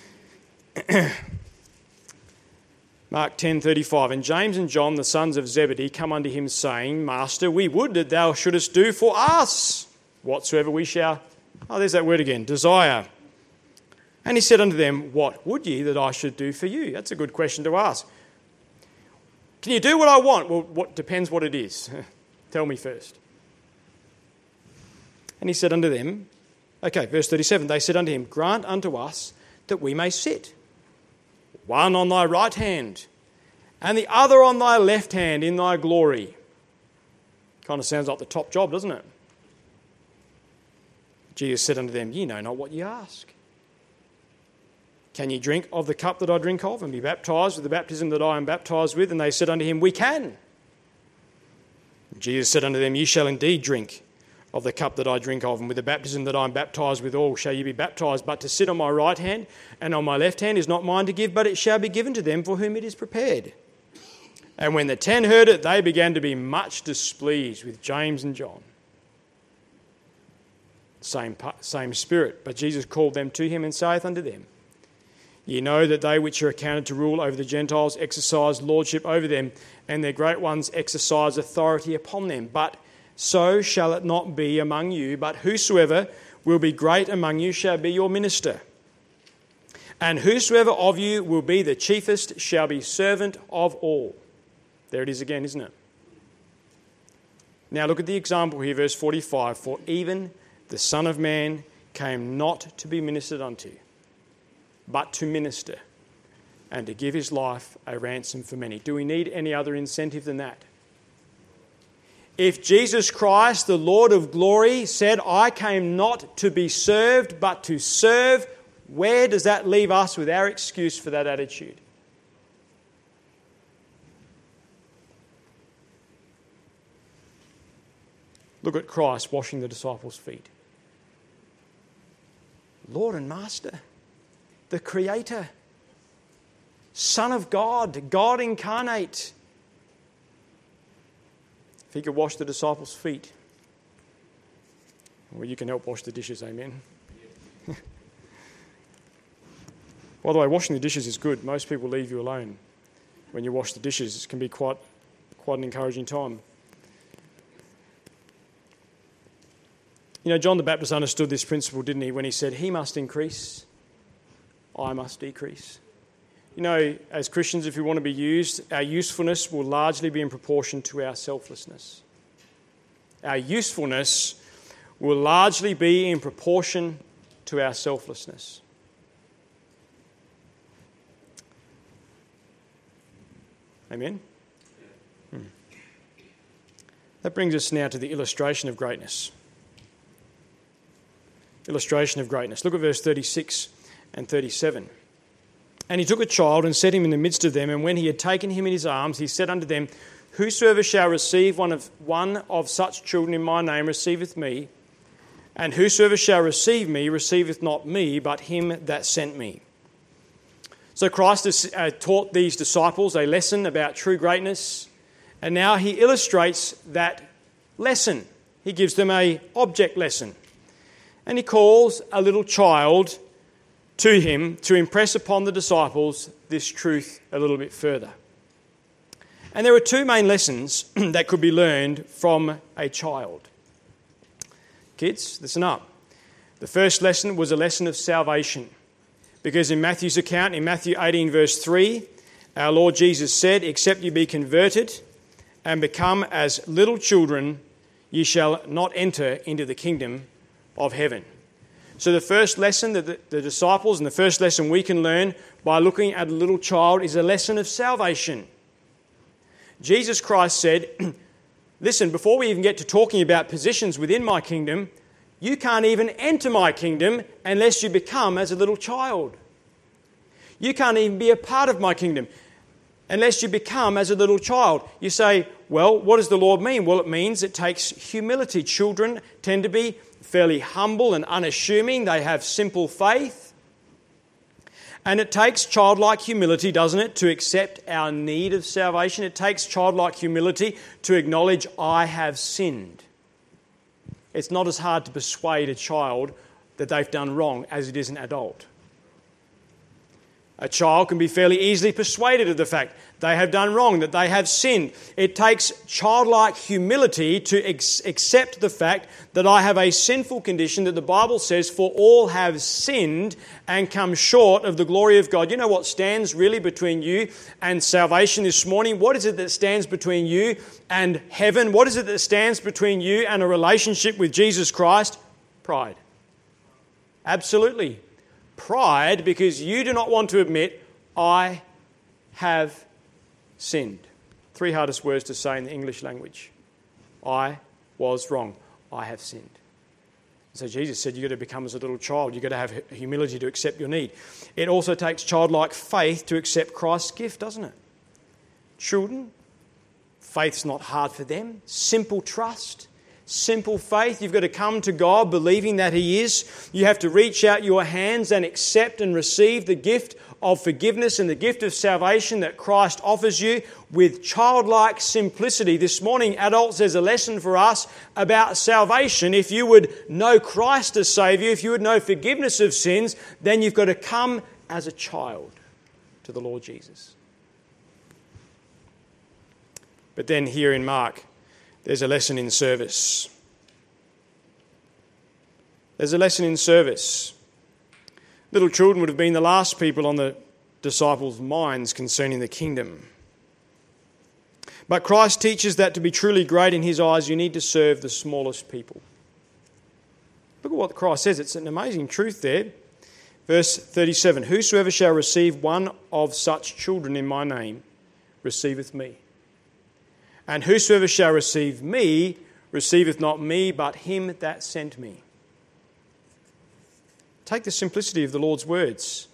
Mark ten, thirty-five. And James and John, the sons of Zebedee, come unto him, saying, Master, we would that thou shouldest do for us whatsoever we shall... Oh, there's that word again, desire. And he said unto them, What would ye that I should do for you? That's a good question to ask. Can you do what I want? Well, what depends what it is. Tell me first. And he said unto them, okay, verse thirty-seven, they said unto him, Grant unto us that we may sit, one on thy right hand, and the other on thy left hand in thy glory. Kind of sounds like the top job, doesn't it? Jesus said unto them, Ye know not what ye ask. Can ye drink of the cup that I drink of, and be baptized with the baptism that I am baptized with? And they said unto him, We can. And Jesus said unto them, Ye shall indeed drink of the cup that I drink of, and with the baptism that I am baptized withal shall ye be baptized. But to sit on my right hand and on my left hand is not mine to give, but it shall be given to them for whom it is prepared. And when the ten heard it, they began to be much displeased with James and John. Same, same spirit. But Jesus called them to him and saith unto them, Ye know that they which are accounted to rule over the Gentiles exercise lordship over them, and their great ones exercise authority upon them. But so shall it not be among you, but whosoever will be great among you shall be your minister. And whosoever of you will be the chiefest shall be servant of all. There it is again, isn't it? Now look at the example here, verse forty-five. For even the Son of Man came not to be ministered unto, but to minister, and to give his life a ransom for many. Do we need any other incentive than that? If Jesus Christ, the Lord of glory, said, I came not to be served, but to serve, where does that leave us with our excuse for that attitude? Look at Christ washing the disciples' feet. Lord and Master, the Creator, Son of God, God incarnate. If he could wash the disciples' feet, well, you can help wash the dishes, amen. By the way, washing the dishes is good. Most people leave you alone when you wash the dishes. It can be quite, quite an encouraging time. You know, John the Baptist understood this principle, didn't he, when he said, He must increase, I must decrease. You know, as Christians, if we want to be used, our usefulness will largely be in proportion to our selflessness. Our usefulness will largely be in proportion to our selflessness. Amen? Hmm. That brings us now to the illustration of greatness. Illustration of greatness. Look at verse thirty-six and thirty-seven. And he took a child and set him in the midst of them, and when he had taken him in his arms, he said unto them, Whosoever shall receive one of one of such children in my name receiveth me, And whosoever shall receive me receiveth not me, but him that sent me. So Christ has uh, taught these disciples a lesson about true greatness, and now he illustrates that lesson. He gives them an object lesson. And he calls a little child to him to impress upon the disciples this truth a little bit further. And there are two main lessons that could be learned from a child. Kids, listen up. The first lesson was a lesson of salvation. Because in Matthew's account, in Matthew eighteen verse three, our Lord Jesus said, "Except you be converted and become as little children, ye shall not enter into the kingdom of heaven." So the first lesson that the, the disciples and the first lesson we can learn by looking at a little child is a lesson of salvation. Jesus Christ said, listen, before we even get to talking about positions within my kingdom, you can't even enter my kingdom unless you become as a little child. You can't even be a part of my kingdom unless you become as a little child. You say, well, what does the Lord mean? Well, it means it takes humility. Children tend to be fairly humble and unassuming. They have simple faith. And it takes childlike humility, doesn't it, to accept our need of salvation. It takes childlike humility to acknowledge, I have sinned. It's not as hard to persuade a child that they've done wrong as it is an adult. A child can be fairly easily persuaded of the fact they have done wrong, that they have sinned. It takes childlike humility to ex- accept the fact that I have a sinful condition, that the Bible says, for all have sinned and come short of the glory of God. You know what stands really between you and salvation this morning? What is it that stands between you and heaven? What is it that stands between you and a relationship with Jesus Christ? Pride. Absolutely. Pride, because you do not want to admit, I have sinned. Three hardest words to say in the English language. I was wrong. I have sinned. So Jesus said you've got to become as a little child. You've got to have humility to accept your need. It also takes childlike faith to accept Christ's gift, doesn't it? Children, faith's not hard for them. Simple trust. Simple faith. You've got to come to God believing that He is. You have to reach out your hands and accept and receive the gift of forgiveness and the gift of salvation that Christ offers you with childlike simplicity. This morning, adults, there's a lesson for us about salvation. If you would know Christ as Saviour, if you would know forgiveness of sins, then you've got to come as a child to the Lord Jesus. But then here in Mark, there's a lesson in service. There's a lesson in service. Little children would have been the last people on the disciples' minds concerning the kingdom. But Christ teaches that to be truly great in His eyes, you need to serve the smallest people. Look at what Christ says. It's an amazing truth there. Verse thirty-seven, whosoever shall receive one of such children in my name receiveth me. And whosoever shall receive me receiveth not me, but him that sent me. Take the simplicity of the Lord's words.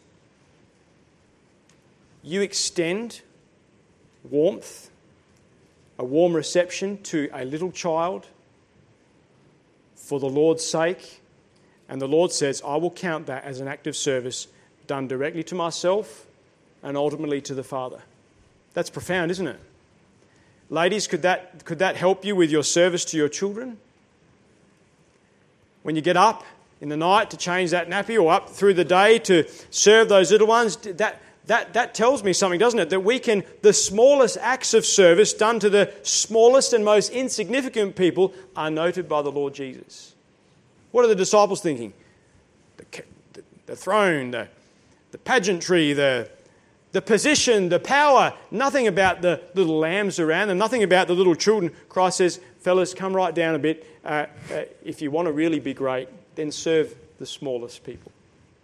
You extend warmth, a warm reception to a little child for the Lord's sake. And the Lord says, I will count that as an act of service done directly to myself and ultimately to the Father. That's profound, isn't it? Ladies, could that, could that help you with your service to your children? When you get up in the night to change that nappy or up through the day to serve those little ones, that, that, that tells me something, doesn't it? That we can, the smallest acts of service done to the smallest and most insignificant people are noted by the Lord Jesus. What are the disciples thinking? The, the, the throne, the, the pageantry, the... The position, the power, nothing about the little lambs around them, nothing about the little children. Christ says, fellas, come right down a bit. Uh, uh, if you want to really be great, then serve the smallest people.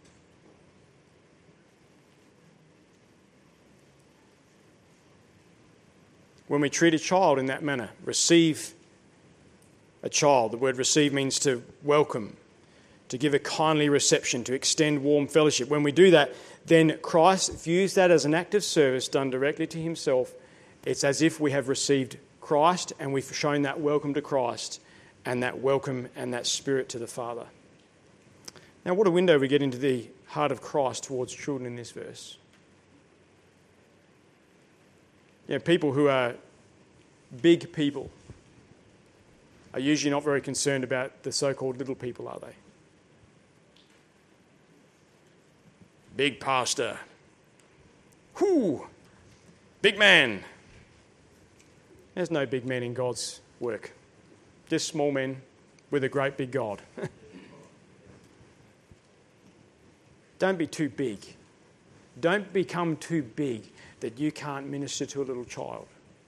When we treat a child in that manner, receive a child. The word receive means to welcome, to give a kindly reception, to extend warm fellowship. When we do that, then Christ views that as an act of service done directly to Himself. It's as if we have received Christ and we've shown that welcome to Christ. and that welcome and that spirit to the Father. Now, what a window we get into the heart of Christ towards children in this verse. You know, people who are big people are usually not very concerned about the so-called little people, are they? Big pastor. Whoo! Big man. There's no big men in God's work. Just small men with a great big God. Don't be too big. Don't become too big that you can't minister to a little child.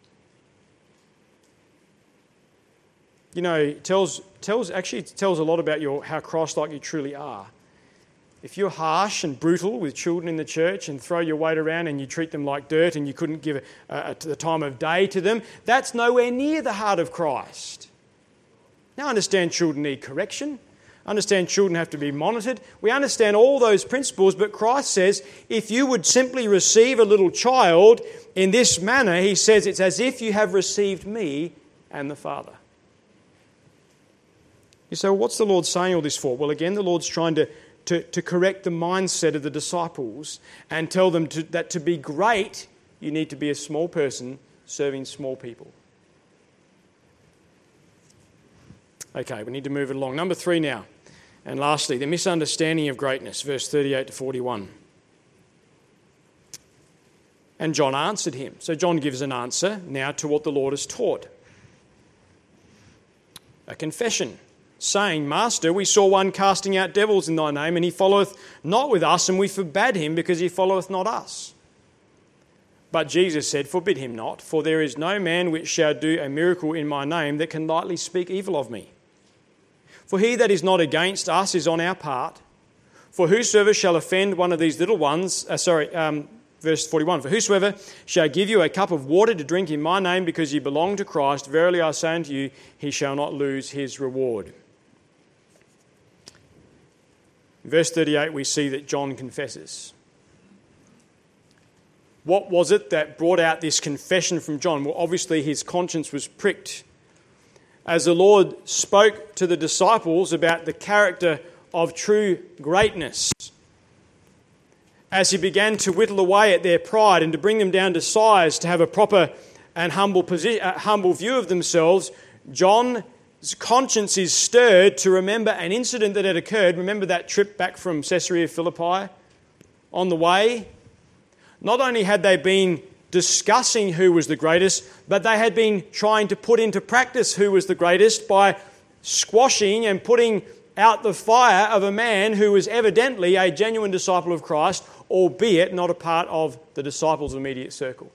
You know, it tells tells actually it tells a lot about your how Christ-like you truly are. If you're harsh and brutal with children in the church and throw your weight around and you treat them like dirt and you couldn't give a, a, the time of day to them, that's nowhere near the heart of Christ. Now, I understand children need correction. I understand children have to be monitored. We understand all those principles, but Christ says if you would simply receive a little child in this manner, he says it's as if you have received me and the Father. You say, well, what's the Lord saying all this for? Well, again, the Lord's trying to, to, to correct the mindset of the disciples and tell them to, that to be great, you need to be a small person serving small people. Okay, we need to move it along. Number three now. And lastly, the misunderstanding of greatness, verse thirty-eight to forty-one. And John answered him. So John gives an answer now to what the Lord has taught. A confession, saying, Master, we saw one casting out devils in thy name, and he followeth not with us, and we forbade him, because he followeth not us. But Jesus said, Forbid him not, for there is no man which shall do a miracle in my name that can lightly speak evil of me. For he that is not against us is on our part. For whosoever shall offend one of these little ones, uh, sorry, um, verse forty-one, For whosoever shall give you a cup of water to drink in my name because ye belong to Christ, verily I say unto you, he shall not lose his reward. In verse thirty-eight, we see that John confesses. What was it that brought out this confession from John? Well, obviously his conscience was pricked. As the Lord spoke to the disciples about the character of true greatness, as he began to whittle away at their pride and to bring them down to size, to have a proper and humble, posi- uh, humble view of themselves, John's conscience is stirred to remember an incident that had occurred. Remember that trip back from Caesarea Philippi? On the way, not only had they been discussing who was the greatest, but they had been trying to put into practice who was the greatest by squashing and putting out the fire of a man who was evidently a genuine disciple of Christ, albeit not a part of the disciples' immediate circle.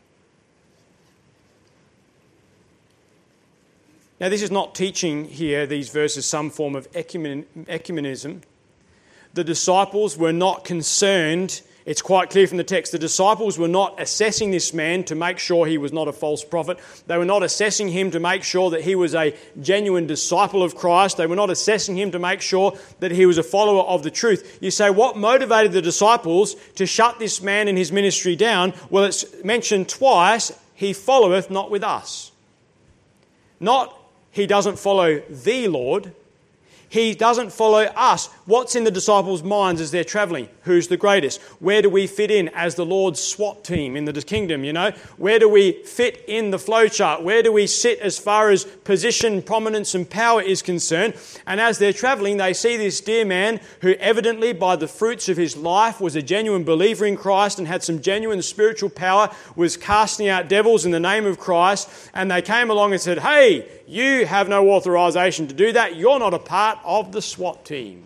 Now, this is not teaching here, these verses, some form of ecumen- ecumenism. The disciples were not concerned. It's quite clear from the text. The disciples were not assessing this man to make sure he was not a false prophet. They were not assessing him to make sure that he was a genuine disciple of Christ. They were not assessing him to make sure that he was a follower of the truth. You say, what motivated the disciples to shut this man and his ministry down? Well, it's mentioned twice, he followeth not with us. Not he doesn't follow the Lord. He doesn't follow us. What's in the disciples' minds as they're travelling? Who's the greatest? Where do we fit in as the Lord's SWAT team in the kingdom, you know? Where do we fit in the flowchart? Where do we sit as far as position, prominence and power is concerned? And as they're travelling, they see this dear man who evidently by the fruits of his life was a genuine believer in Christ and had some genuine spiritual power, was casting out devils in the name of Christ. And they came along and said, hey, you have no authorisation to do that. You're not a part of the SWAT team.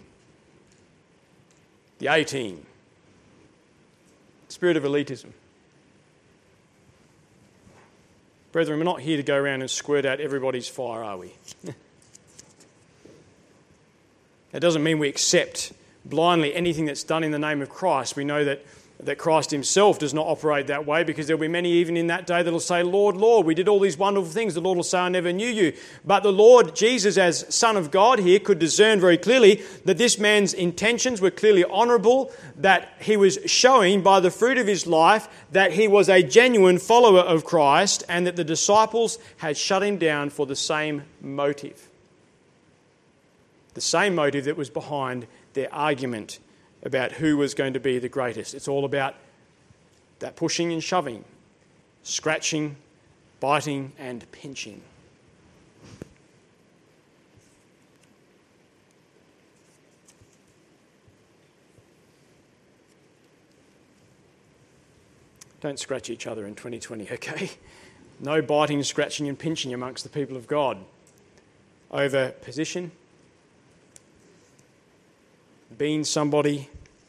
The A-team. Spirit of elitism. Brethren, we're not here to go around and squirt out everybody's fire, are we? That doesn't mean we accept blindly anything that's done in the name of Christ. We know that that Christ himself does not operate that way, because there'll be many even in that day that'll say, Lord, Lord, we did all these wonderful things. The Lord will say, I never knew you. But the Lord Jesus, as Son of God here, could discern very clearly that this man's intentions were clearly honourable, that he was showing by the fruit of his life that he was a genuine follower of Christ, and that the disciples had shut him down for the same motive. The same motive that was behind their argument about who was going to be the greatest. It's all about that pushing and shoving, scratching, biting and pinching. Don't scratch each other in twenty twenty, okay? No biting, scratching and pinching amongst the people of God over position, being somebody.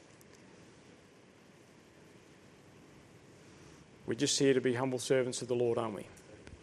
We're just here to be humble servants of the Lord, aren't we?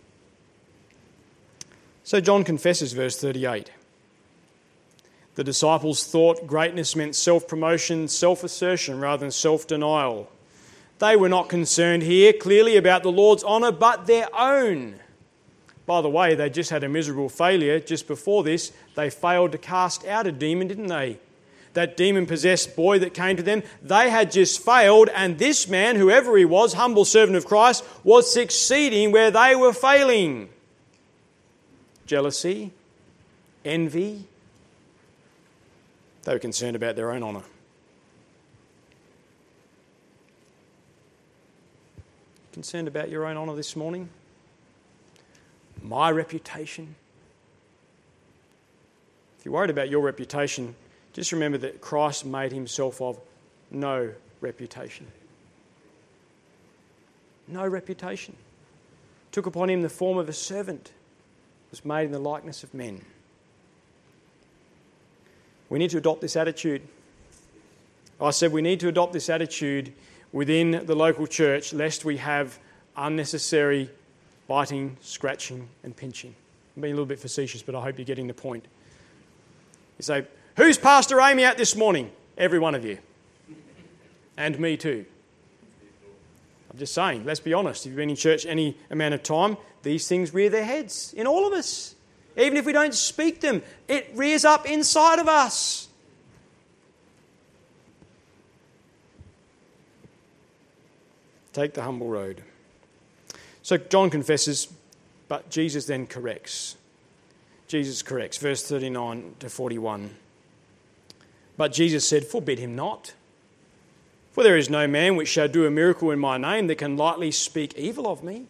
So John confesses, verse thirty-eight. The disciples thought greatness meant self-promotion, self-assertion rather than self-denial. They were not concerned here clearly about the Lord's honour, but their own. By the way, they just had a miserable failure just before this. They failed to cast out a demon, didn't they? That demon-possessed boy that came to them, they had just failed, and this man, whoever he was, humble servant of Christ, was succeeding where they were failing. Jealousy, envy. They were concerned about their own honour. Concerned about your own honour this morning? My reputation? If you're worried about your reputation, just remember that Christ made himself of no reputation. No reputation. Took upon him the form of a servant. Was made in the likeness of men. We need to adopt this attitude. I said we need to adopt this attitude within the local church, lest we have unnecessary biting, scratching and pinching. I'm being a little bit facetious, but I hope you're getting the point. You say, who's Pastor Amy at this morning? Every one of you. And me too. I'm just saying, let's be honest. If you've been in church any amount of time, these things rear their heads in all of us. Even if we don't speak them, it rears up inside of us. Take the humble road. So John confesses, but Jesus then corrects. Jesus corrects, verse thirty-nine to forty-one. But Jesus said, forbid him not. For there is no man which shall do a miracle in my name that can lightly speak evil of me.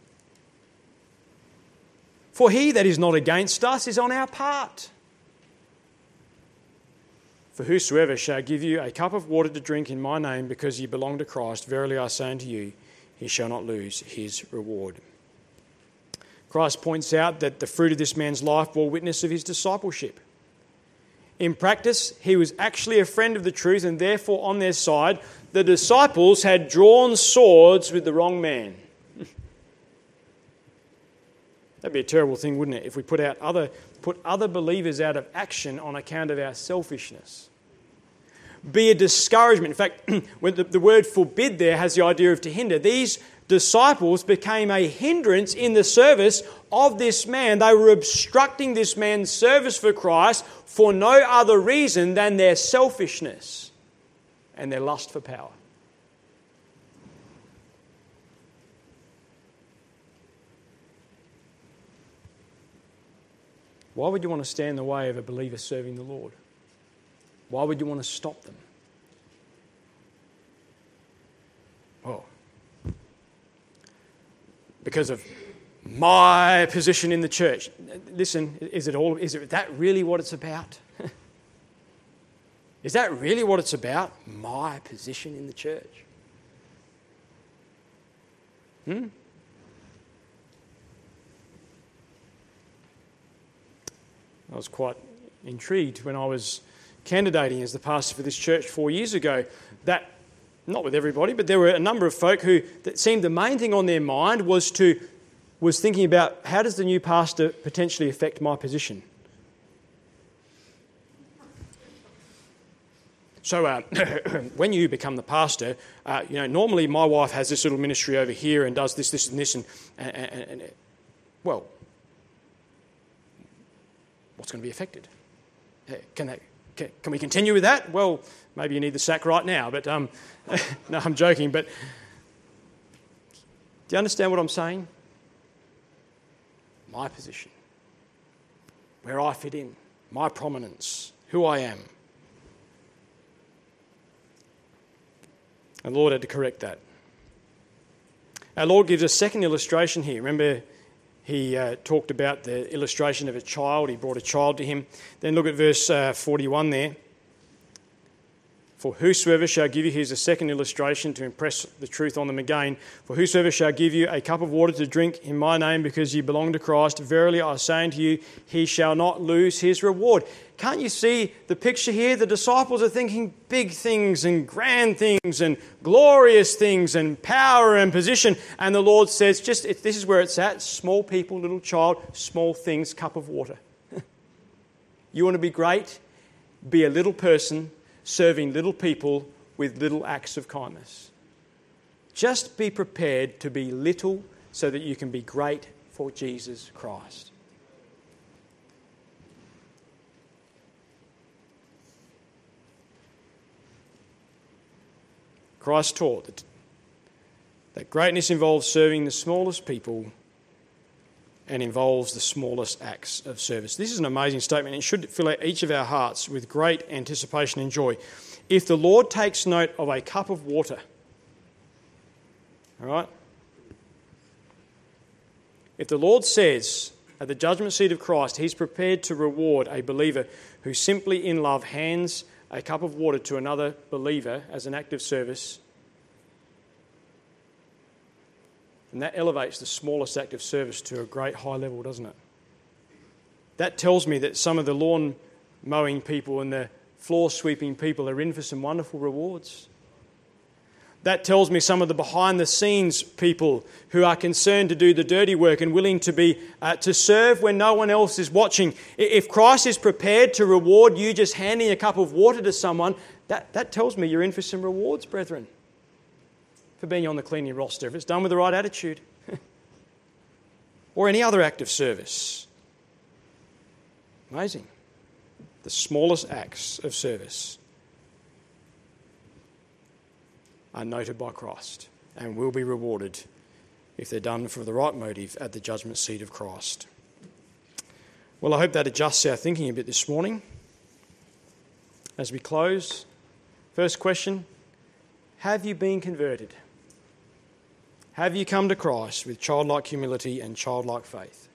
For he that is not against us is on our part. For whosoever shall give you a cup of water to drink in my name because ye belong to Christ, verily I say unto you, he shall not lose his reward. Christ points out that the fruit of this man's life bore witness of his discipleship. In practice, he was actually a friend of the truth, and therefore on their side, the disciples had drawn swords with the wrong man. That'd be a terrible thing, wouldn't it, if we put out other put other believers out of action on account of our selfishness. Be a discouragement. In fact, when the, the word forbid there has the idea of to hinder. These disciples became a hindrance in the service of this man. They were obstructing this man's service for Christ for no other reason than their selfishness and their lust for power. Why would you want to stand in the way of a believer serving the Lord? Why would you want to stop them? Well, because of my position in the church. Listen, is it all? Is it that really what it's about? Is that really what it's about? My position in the church? Hmm? I was quite intrigued when I was candidating as the pastor for this church four years ago. That, not with everybody, but there were a number of folk who that seemed the main thing on their mind was to was thinking about how does the new pastor potentially affect my position. So uh, when you become the pastor, uh, you know normally my wife has this little ministry over here and does this, this, and this, and, and, and, and well. What's going to be affected? Can, that, can, can we continue with that? Well, maybe you need the sack right now, but um, no, I'm joking. But do you understand what I'm saying? My position, where I fit in, my prominence, who I am. And the Lord had to correct that. Our Lord gives a second illustration here. Remember, he uh, talked about the illustration of a child. He brought a child to him. Then look at verse uh, forty-one there. For whosoever shall give you, here's a second illustration to impress the truth on them again. For whosoever shall give you a cup of water to drink in my name because you belong to Christ, verily I say unto you, he shall not lose his reward. Can't you see the picture here? The disciples are thinking big things and grand things and glorious things and power and position. And the Lord says, just it, this is where it's at. Small people, little child, small things, cup of water. You want to be great? Be a little person serving little people with little acts of kindness. Just be prepared to be little so that you can be great for Jesus Christ. Christ taught that, that greatness involves serving the smallest people and involves the smallest acts of service. This is an amazing statement. It should fill out each of our hearts with great anticipation and joy. If the Lord takes note of a cup of water, all right? If the Lord says at the judgment seat of Christ, he's prepared to reward a believer who simply in love hands a cup of water to another believer as an act of service, and that elevates the smallest act of service to a great high level, doesn't it? That tells me that some of the lawn mowing people and the floor sweeping people are in for some wonderful rewards. That tells me some of the behind the scenes people who are concerned to do the dirty work and willing to be uh, to serve when no one else is watching. If Christ is prepared to reward you just handing a cup of water to someone, that, that tells me you're in for some rewards, brethren, for being on the cleaning roster, if it's done with the right attitude. Or any other act of service. Amazing. The smallest acts of service are noted by Christ and will be rewarded if they're done for the right motive at the judgment seat of Christ. Well, I hope that adjusts our thinking a bit this morning. As we close, first question, have you been converted? Have you come to Christ with childlike humility and childlike faith?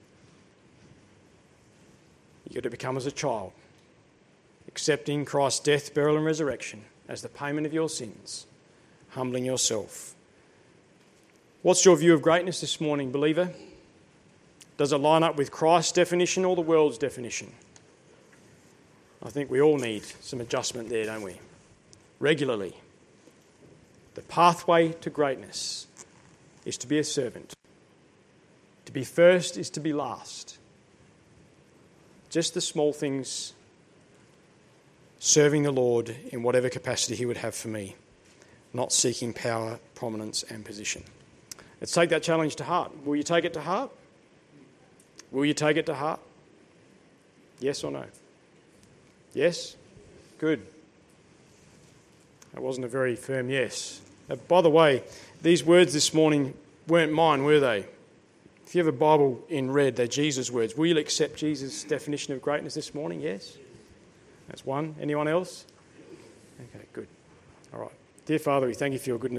You've got to become as a child, accepting Christ's death, burial and resurrection as the payment of your sins, humbling yourself. What's your view of greatness this morning, believer? Does it line up with Christ's definition or the world's definition? I think we all need some adjustment there, don't we? Regularly. The pathway to greatness is to be a servant. To be first is to be last. Just the small things, serving the Lord in whatever capacity he would have for me, not seeking power, prominence and position. Let's take that challenge to heart. Will you take it to heart? Will you take it to heart? Yes or no? Yes? Good. That wasn't a very firm yes. Uh, by the way, these words this morning weren't mine, were they? If you have a Bible in red, they're Jesus' words. Will you accept Jesus' definition of greatness this morning? Yes? That's one. Anyone else? Okay, good. All right. Dear Father, we thank you for your goodness.